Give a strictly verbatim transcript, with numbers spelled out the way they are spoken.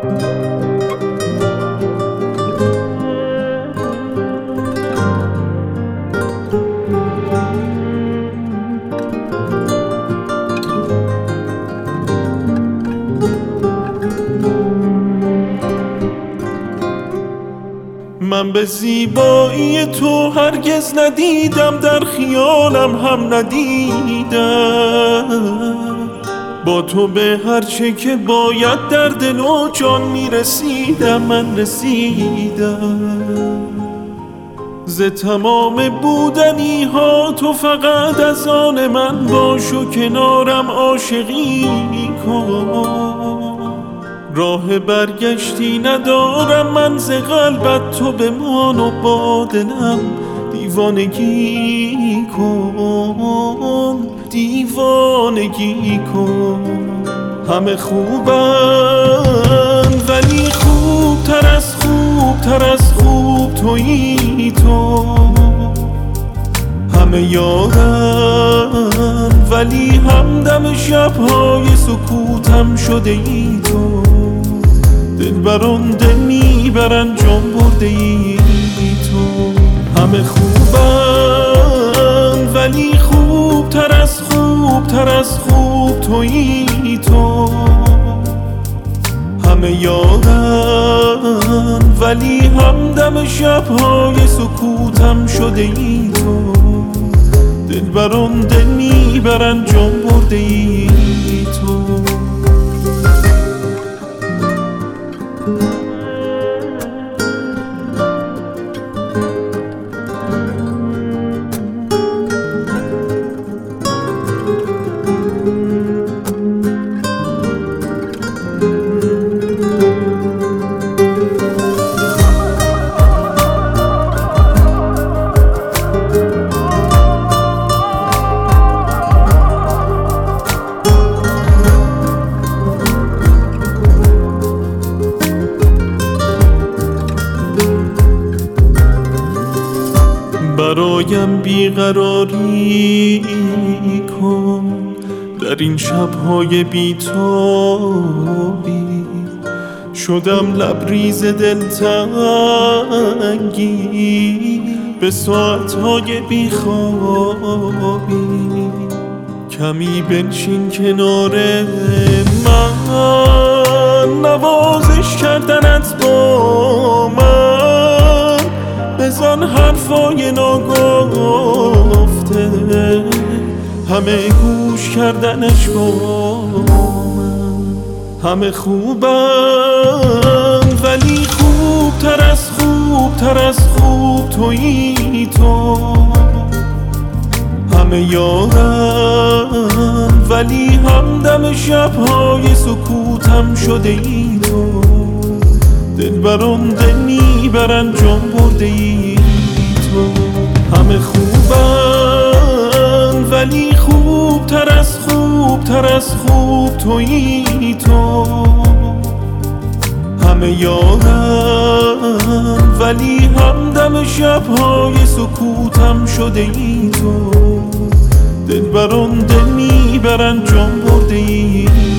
من به زیبایی تو هرگز ندیدم، در خیالم هم ندیدم. با تو به هرچه که باید در دل و جان میرسیدم، من رسیدم. ز تمام بودنی ها تو فقط از آن من باش و کنارم عاشقی کن. راه برگشتی ندارم من ز قلبت، تو بمان و با دلم دیوانگی کن، دیوانگی کن. همه خوبن ولی خوبتر از خوبتر از خوب تویی تو. همه یارن ولی همدم شبهای سکوتم شده ای تو. دلبران دل میبرن جان برده ای تو. همه خوبن ولی خوبتر از خوبتر از خوب تویی تو. همه یارن ولی همدم شبهای سکوتم شده ای تو. دلبران دل میبرن جان برده ای تو. برایم بیقراری کن در این شبهای بیتابی. شدم لبریز دلتنگی به ساعتهای بیخوابی. کمی بنشین کنار من، نوازش کردنت با من. بزن حرفای ناگفته، همه گوش کردنش با من. همه خوبن ولی خوبتر از خوبتر از خوب تویی تو. همه یارن ولی همدم شبهای سکوتم شده ای تو. دلبران دل میبرن جان برده ای تو. همه خوبن ولی خوبتر از خوبتر از خوب تویی تو. همه یارن ولی همدم شبهای سکوتم شده ای تو. دلبران دل میبرن جان برده ای